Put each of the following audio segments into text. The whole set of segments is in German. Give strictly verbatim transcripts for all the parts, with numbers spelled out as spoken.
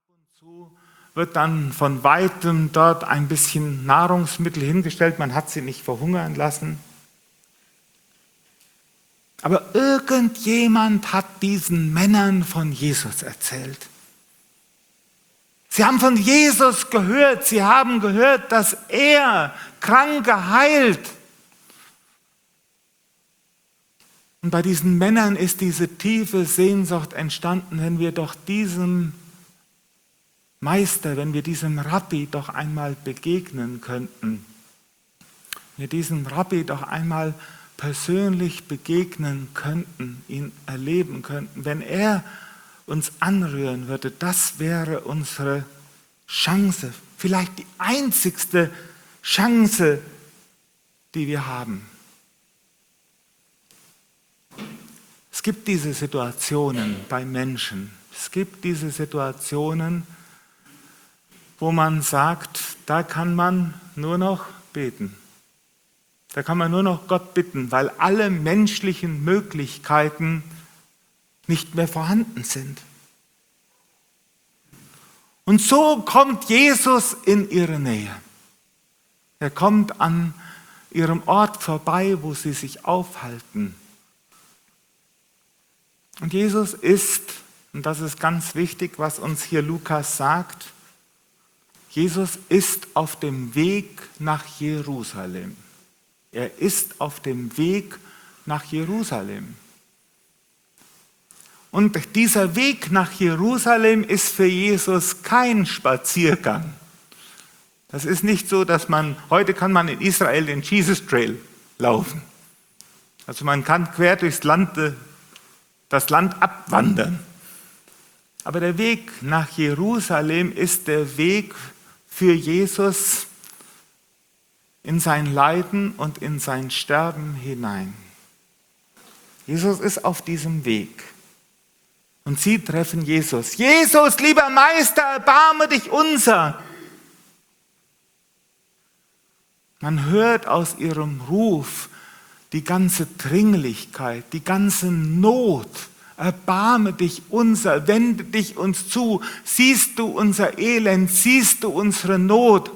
und zu wird dann von weitem dort ein bisschen Nahrungsmittel hingestellt, man hat sie nicht verhungern lassen. Aber irgendjemand hat diesen Männern von Jesus erzählt. Sie haben von Jesus gehört, sie haben gehört, dass er Kranke heilt. Und bei diesen Männern ist diese tiefe Sehnsucht entstanden, wenn wir doch diesem Meister, wenn wir diesem Rabbi doch einmal begegnen könnten, wenn wir diesem Rabbi doch einmal persönlich begegnen könnten, ihn erleben könnten, wenn er uns anrühren würde, das wäre unsere Chance, vielleicht die einzigste Chance, die wir haben. Es gibt diese Situationen bei Menschen, es gibt diese Situationen, wo man sagt, da kann man nur noch beten. Da kann man nur noch Gott bitten, weil alle menschlichen Möglichkeiten nicht mehr vorhanden sind. Und so kommt Jesus in ihre Nähe. Er kommt an ihrem Ort vorbei, wo sie sich aufhalten. Und Jesus ist, und das ist ganz wichtig, was uns hier Lukas sagt, Jesus ist auf dem Weg nach Jerusalem. Er ist auf dem Weg nach Jerusalem. Und dieser Weg nach Jerusalem ist für Jesus kein Spaziergang. Das ist nicht so, dass man, heute kann man in Israel den Jesus Trail laufen. Also man kann quer durchs Land, das Land abwandern. Aber der Weg nach Jerusalem ist der Weg für Jesus in sein Leiden und in sein Sterben hinein. Jesus ist auf diesem Weg. Und sie treffen Jesus. Jesus, lieber Meister, erbarme dich unser. Man hört aus ihrem Ruf die ganze Dringlichkeit, die ganze Not. Erbarme dich unser, wende dich uns zu. Siehst du unser Elend, siehst du unsere Not.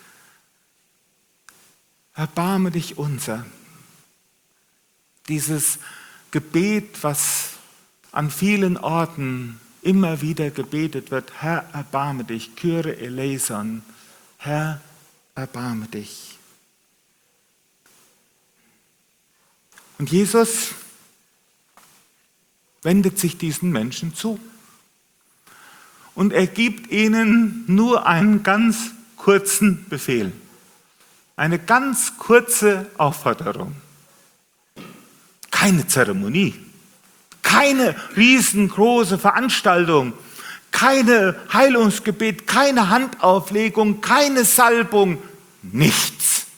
Erbarme dich unser. Dieses Gebet, was an vielen Orten immer wieder gebetet wird, Herr, erbarme dich, Kyrie eleison, Herr, erbarme dich. Und Jesus wendet sich diesen Menschen zu. Und er gibt ihnen nur einen ganz kurzen Befehl, eine ganz kurze Aufforderung. Keine Zeremonie. Keine riesengroße Veranstaltung, keine Heilungsgebet, keine Handauflegung, keine Salbung, nichts.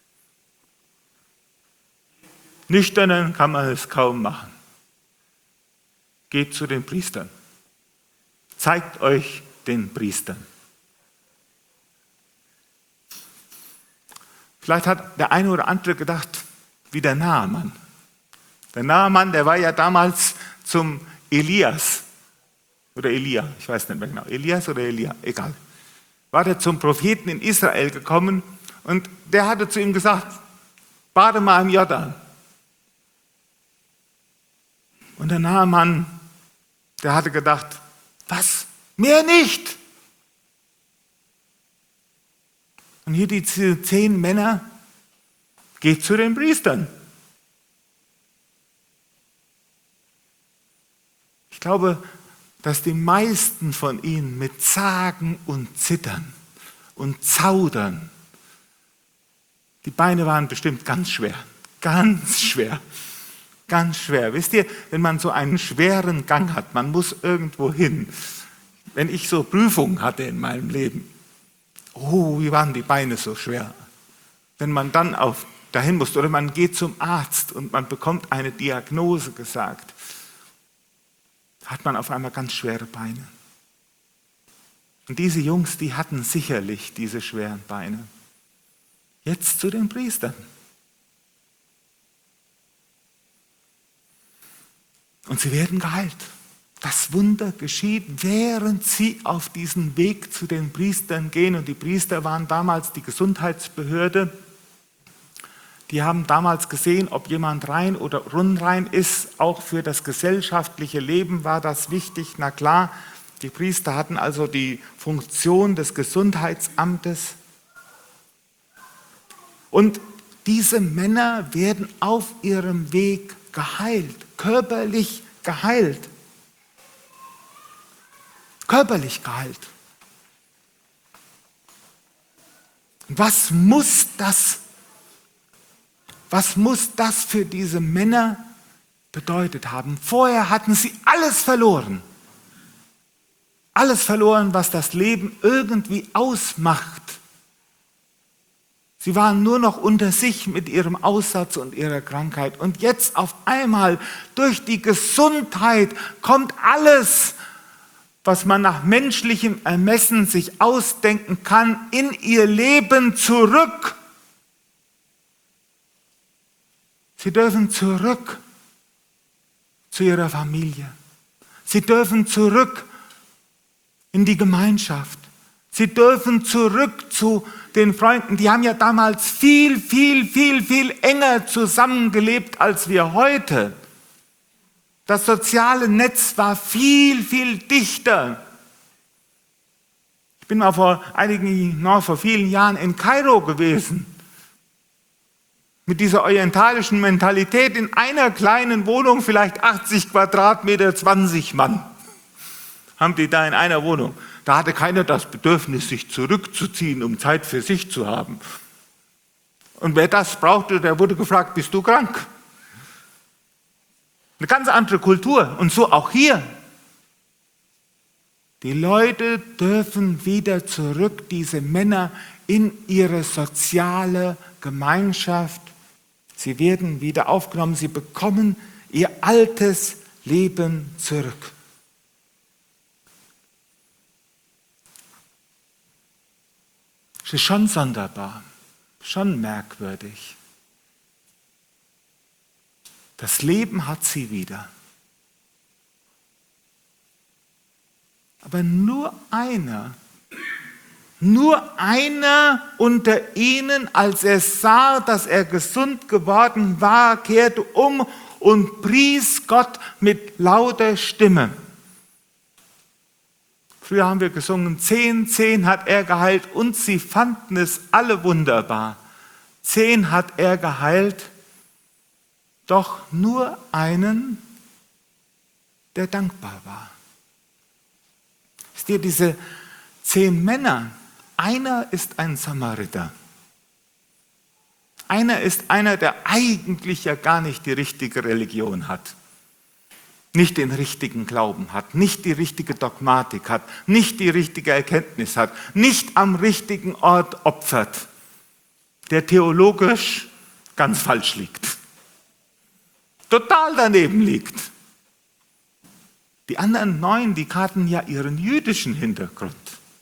Nüchternen kann man es kaum machen. Geht zu den Priestern. Zeigt euch den Priestern. Vielleicht hat der eine oder andere gedacht, wie der Naaman. Der Naaman, der war ja damals zum Elias, oder Elia, ich weiß nicht mehr genau, Elias oder Elia, egal. War der zum Propheten in Israel gekommen und der hatte zu ihm gesagt, bade mal im Jordan. Und der Naaman, der hatte gedacht, was, mehr nicht. Und hier die zehn Männer, geht zu den Priestern. Ich glaube, dass die meisten von ihnen mit Zagen und Zittern und Zaudern, die Beine waren bestimmt ganz schwer, ganz schwer, ganz schwer. Wisst ihr, wenn man so einen schweren Gang hat, man muss irgendwo hin. Wenn ich so Prüfungen hatte in meinem Leben, oh, wie waren die Beine so schwer. Wenn man dann auf, dahin muss oder man geht zum Arzt und man bekommt eine Diagnose gesagt, hat man auf einmal ganz schwere Beine. Und diese Jungs, die hatten sicherlich diese schweren Beine. Jetzt zu den Priestern. Und sie werden geheilt. das Wunder geschieht, während sie auf diesen Weg zu den Priestern gehen. Und die Priester waren damals die Gesundheitsbehörde. Die haben damals gesehen, ob jemand rein oder unrein ist. Auch für das gesellschaftliche Leben war das wichtig. Na klar, die Priester hatten also die Funktion des Gesundheitsamtes. Und diese Männer werden auf ihrem Weg geheilt, körperlich geheilt. Körperlich geheilt. Was muss das, was muss das für diese Männer bedeutet haben? Vorher hatten sie alles verloren. Alles verloren, was das Leben irgendwie ausmacht. Sie waren nur noch unter sich mit ihrem Aussatz und ihrer Krankheit. Und jetzt auf einmal durch die Gesundheit kommt alles, was man nach menschlichem Ermessen sich ausdenken kann, in ihr Leben zurück. Sie dürfen zurück zu ihrer Familie. Sie dürfen zurück in die Gemeinschaft. Sie dürfen zurück zu den Freunden. Die haben ja damals viel, viel, viel, viel enger zusammengelebt als wir heute. Das soziale Netz war viel, viel dichter. Ich bin mal vor einigen, noch vor vielen Jahren in Kairo gewesen. Mit dieser orientalischen Mentalität in einer kleinen Wohnung, vielleicht achtzig Quadratmeter, zwanzig Mann. Haben die da in einer Wohnung. Da hatte keiner das Bedürfnis, sich zurückzuziehen, um Zeit für sich zu haben. Und wer das brauchte, der wurde gefragt, bist du krank? Eine ganz andere Kultur. Und so auch hier. Die Leute dürfen wieder zurück, diese Männer, in ihre soziale Gemeinschaft. Sie werden wieder aufgenommen. Sie bekommen ihr altes Leben zurück. Es ist schon sonderbar, schon merkwürdig. Das Leben hat sie wieder. Aber nur einer, nur einer unter ihnen, als er sah, dass er gesund geworden war, kehrte um und pries Gott mit lauter Stimme. Früher haben wir gesungen, zehn, zehn hat er geheilt und sie fanden es alle wunderbar. Zehn hat er geheilt, doch nur einen, der dankbar war. Ist dir diese zehn Männer, einer ist ein Samariter. Einer ist einer, der eigentlich ja gar nicht die richtige Religion hat. Nicht den richtigen Glauben hat, nicht die richtige Dogmatik hat, nicht die richtige Erkenntnis hat, nicht am richtigen Ort opfert, der theologisch ganz falsch liegt, total daneben liegt. Die anderen neun, die hatten ja ihren jüdischen Hintergrund.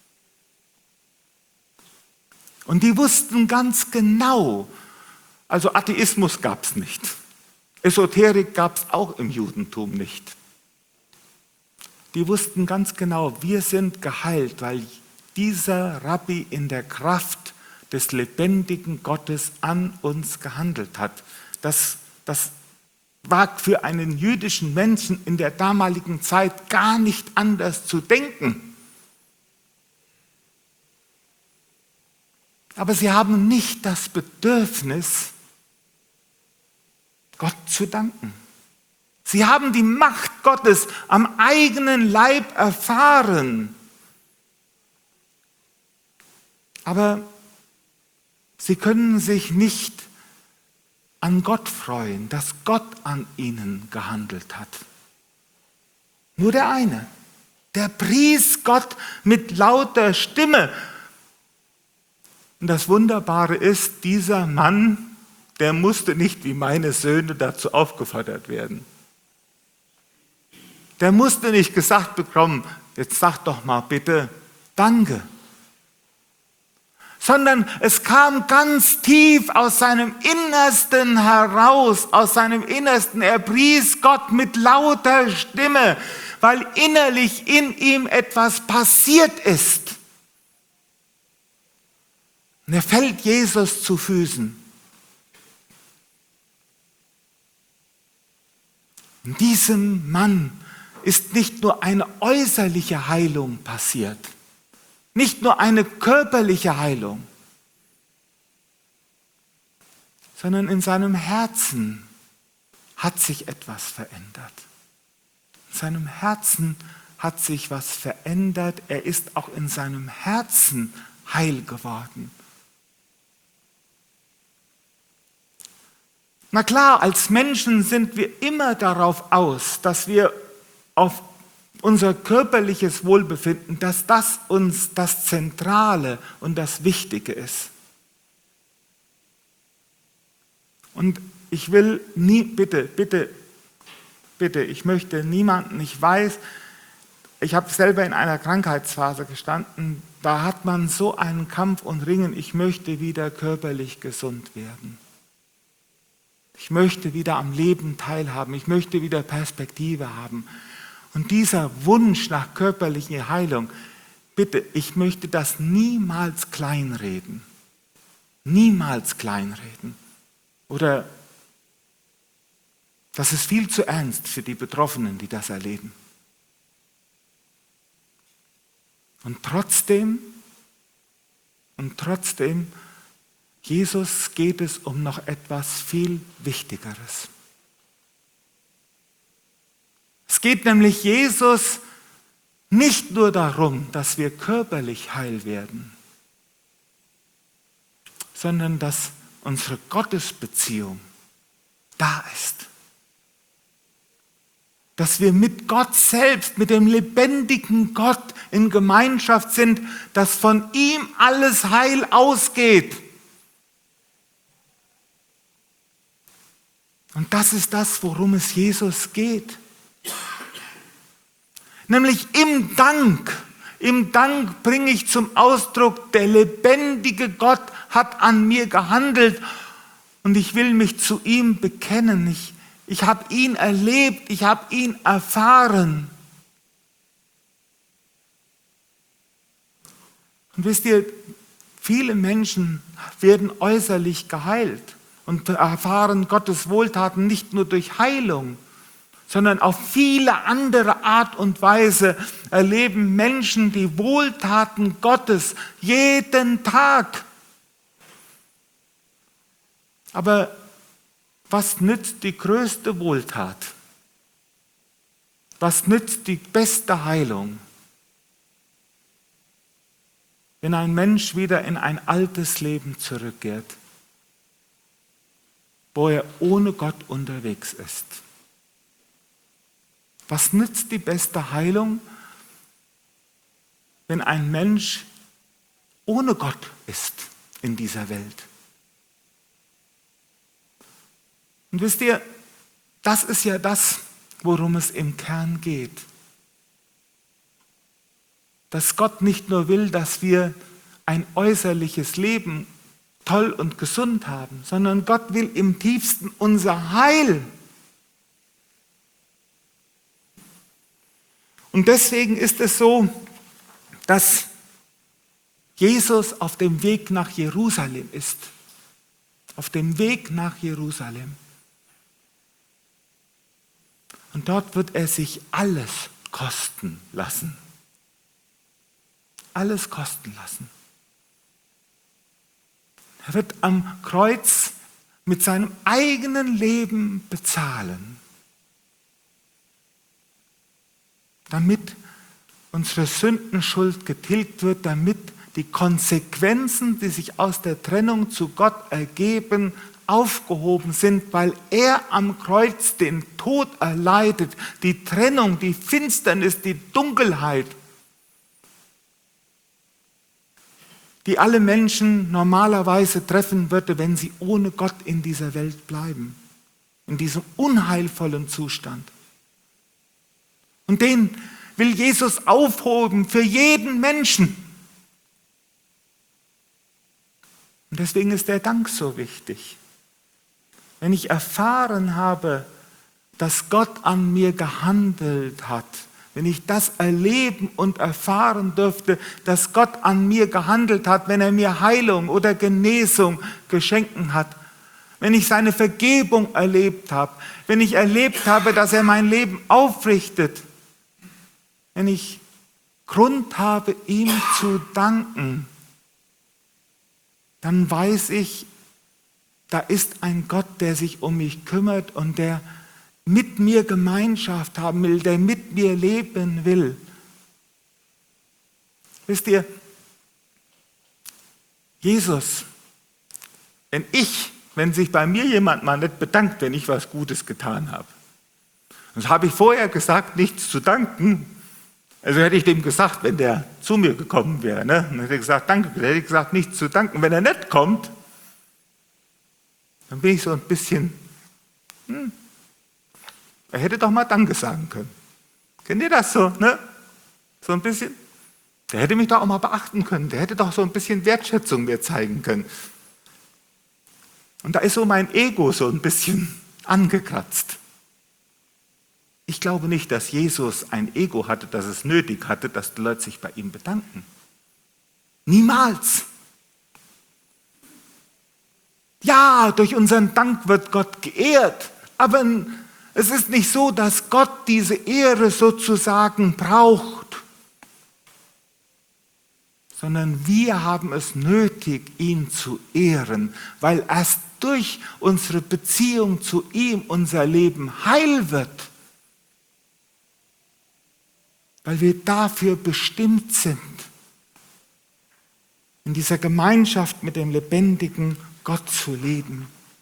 Und die wussten ganz genau, also Atheismus gab es nicht. Esoterik gab es auch im Judentum nicht. Die wussten ganz genau, wir sind geheilt, weil dieser Rabbi in der Kraft des lebendigen Gottes an uns gehandelt hat. Das, das war für einen jüdischen Menschen in der damaligen Zeit gar nicht anders zu denken. Aber sie haben nicht das Bedürfnis, Gott zu danken. Sie haben die Macht Gottes am eigenen Leib erfahren. Aber sie können sich nicht an Gott freuen, dass Gott an ihnen gehandelt hat. Nur der eine, der pries Gott mit lauter Stimme. Und das Wunderbare ist, dieser Mann, der musste nicht wie meine Söhne dazu aufgefordert werden. Der musste nicht gesagt bekommen, jetzt sag doch mal bitte Danke. Sondern es kam ganz tief aus seinem Innersten heraus, aus seinem Innersten. Er pries Gott mit lauter Stimme, weil innerlich in ihm etwas passiert ist. Und er fällt Jesus zu Füßen. In diesem Mann ist nicht nur eine äußerliche Heilung passiert, nicht nur eine körperliche Heilung, sondern in seinem Herzen hat sich etwas verändert. In seinem Herzen hat sich was verändert. Er ist auch in seinem Herzen heil geworden. Na klar, als Menschen sind wir immer darauf aus, dass wir auf unser körperliches Wohlbefinden, dass das uns das Zentrale und das Wichtige ist. Und ich will nie, bitte, bitte, bitte, ich möchte niemanden, ich weiß, ich habe selber in einer Krankheitsphase gestanden, da hat man so einen Kampf und Ringen, ich möchte wieder körperlich gesund werden. Ich möchte wieder am Leben teilhaben, ich möchte wieder Perspektive haben. Und dieser Wunsch nach körperlicher Heilung, bitte, ich möchte das niemals kleinreden. Niemals kleinreden. Oder das ist viel zu ernst für die Betroffenen, die das erleben. Und trotzdem, und trotzdem, Jesus geht es um noch etwas viel Wichtigeres. Es geht nämlich Jesus nicht nur darum, dass wir körperlich heil werden, sondern dass unsere Gottesbeziehung da ist. Dass wir mit Gott selbst, mit dem lebendigen Gott in Gemeinschaft sind, dass von ihm alles Heil ausgeht. Und das ist das, worum es Jesus geht. Nämlich im Dank. Im Dank bringe ich zum Ausdruck, der lebendige Gott hat an mir gehandelt und ich will mich zu ihm bekennen. Ich, ich habe ihn erlebt, ich habe ihn erfahren. Und wisst ihr, viele Menschen werden äußerlich geheilt und erfahren Gottes Wohltaten nicht nur durch Heilung, sondern auf viele andere Art und Weise erleben Menschen die Wohltaten Gottes jeden Tag. Aber was nützt die größte Wohltat? Was nützt die beste Heilung, wenn ein Mensch wieder in ein altes Leben zurückkehrt, wo er ohne Gott unterwegs ist? Was nützt die beste Heilung, wenn ein Mensch ohne Gott ist in dieser Welt? Und wisst ihr, das ist ja das, worum es im Kern geht. Dass Gott nicht nur will, dass wir ein äußerliches Leben toll und gesund haben, sondern Gott will im tiefsten unser Heil. Und deswegen ist es so, dass Jesus auf dem Weg nach Jerusalem ist. Auf dem Weg nach Jerusalem. Und dort wird er sich alles kosten lassen. Alles kosten lassen. Er wird am Kreuz mit seinem eigenen Leben bezahlen, damit unsere Sündenschuld getilgt wird, damit die Konsequenzen, die sich aus der Trennung zu Gott ergeben, aufgehoben sind, weil er am Kreuz den Tod erleidet, die Trennung, die Finsternis, die Dunkelheit, die alle Menschen normalerweise treffen würde, wenn sie ohne Gott in dieser Welt bleiben, in diesem unheilvollen Zustand. Und den will Jesus aufhoben für jeden Menschen. Und deswegen ist der Dank so wichtig. Wenn ich erfahren habe, dass Gott an mir gehandelt hat, wenn ich das erleben und erfahren dürfte, dass Gott an mir gehandelt hat, wenn er mir Heilung oder Genesung geschenkt hat, wenn ich seine Vergebung erlebt habe, wenn ich erlebt habe, dass er mein Leben aufrichtet, wenn ich Grund habe, ihm zu danken, dann weiß ich, da ist ein Gott, der sich um mich kümmert und der mit mir Gemeinschaft haben will, der mit mir leben will. Wisst ihr, Jesus, wenn ich, wenn sich bei mir jemand mal nicht bedankt, wenn ich was Gutes getan habe, das habe ich vorher gesagt, nichts zu danken. Also hätte ich dem gesagt, wenn der zu mir gekommen wäre, ne? Dann hätte ich gesagt, danke, dann hätte ich gesagt, nichts zu danken. Wenn er nicht kommt, dann bin ich so ein bisschen, hm, er hätte doch mal Danke sagen können. Kennt ihr das so, ne? So ein bisschen? Der hätte mich doch auch mal beachten können. Der hätte doch so ein bisschen Wertschätzung mir zeigen können. Und da ist so mein Ego so ein bisschen angekratzt. Ich glaube nicht, dass Jesus ein Ego hatte, dass es nötig hatte, dass die Leute sich bei ihm bedanken. Niemals. Ja, durch unseren Dank wird Gott geehrt, aber es ist nicht so, dass Gott diese Ehre sozusagen braucht, sondern wir haben es nötig, ihn zu ehren, weil erst durch unsere Beziehung zu ihm unser Leben heil wird, weil wir dafür bestimmt sind, in dieser Gemeinschaft mit dem lebendigen Gott zu leben.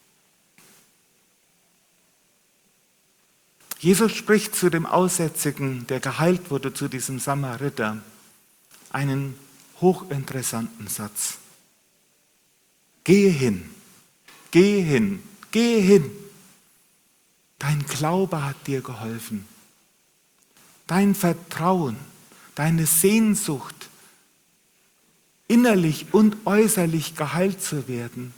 Jesus spricht zu dem Aussätzigen, der geheilt wurde, zu diesem Samariter, einen hochinteressanten Satz. Gehe hin, gehe hin, gehe hin. Dein Glaube hat dir geholfen. Dein Vertrauen, deine Sehnsucht, innerlich und äußerlich geheilt zu werden.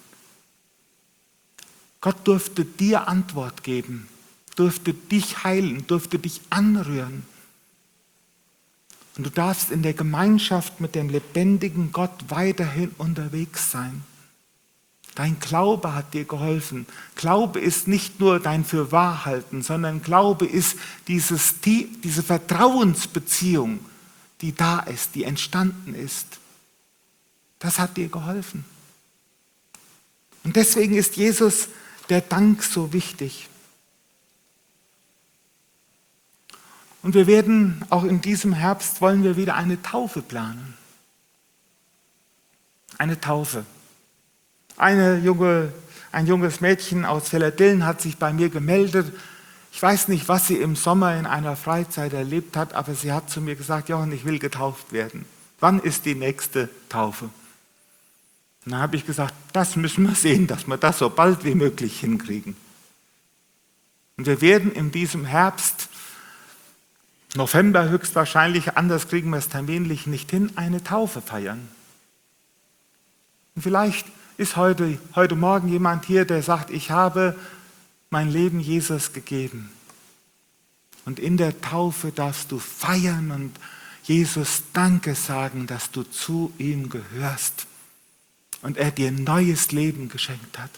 Gott durfte dir Antwort geben, durfte dich heilen, durfte dich anrühren. Und du darfst in der Gemeinschaft mit dem lebendigen Gott weiterhin unterwegs sein. Dein Glaube hat dir geholfen. Glaube ist nicht nur dein Fürwahrhalten, sondern Glaube ist dieses, diese Vertrauensbeziehung, die da ist, die entstanden ist. Das hat dir geholfen. Und deswegen ist Jesus der Dank so wichtig. Und wir werden auch in diesem Herbst, wollen wir wieder eine Taufe planen. Eine Taufe. Eine junge, ein junges Mädchen aus Villerdillen hat sich bei mir gemeldet. Ich weiß nicht, was sie im Sommer in einer Freizeit erlebt hat, aber sie hat zu mir gesagt, Jochen, ich will getauft werden. Wann ist die nächste Taufe? Und dann habe ich gesagt, das müssen wir sehen, dass wir das so bald wie möglich hinkriegen. Und wir werden in diesem Herbst, November höchstwahrscheinlich, anders kriegen wir es terminlich nicht hin, eine Taufe feiern. Und vielleicht ist heute, heute Morgen jemand hier, der sagt, ich habe mein Leben Jesus gegeben. Und in der Taufe darfst du feiern und Jesus Danke sagen, dass du zu ihm gehörst und er dir ein neues Leben geschenkt hat.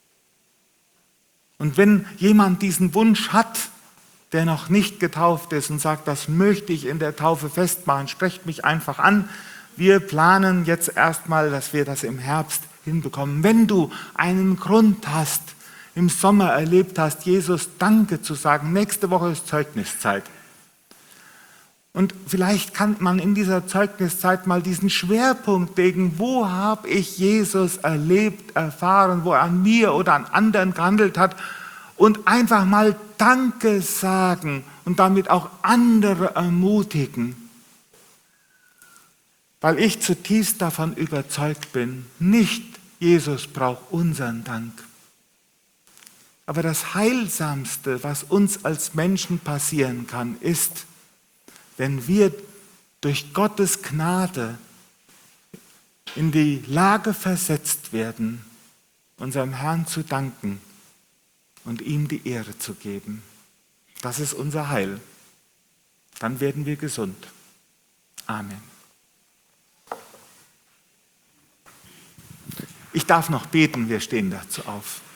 Und wenn jemand diesen Wunsch hat, der noch nicht getauft ist und sagt, das möchte ich in der Taufe festmachen, sprecht mich einfach an. Wir planen jetzt erstmal, dass wir das im Herbst hinbekommen. Wenn du einen Grund hast, im Sommer erlebt hast, Jesus Danke zu sagen, nächste Woche ist Zeugniszeit. Und vielleicht kann man in dieser Zeugniszeit mal diesen Schwerpunkt legen, wo habe ich Jesus erlebt, erfahren, wo er an mir oder an anderen gehandelt hat und einfach mal Danke sagen und damit auch andere ermutigen. Weil ich zutiefst davon überzeugt bin, nicht Jesus braucht unseren Dank. Aber das Heilsamste, was uns als Menschen passieren kann, ist, wenn wir durch Gottes Gnade in die Lage versetzt werden, unserem Herrn zu danken und ihm die Ehre zu geben. Das ist unser Heil. Dann werden wir gesund. Amen. Ich darf noch beten, wir stehen dazu auf.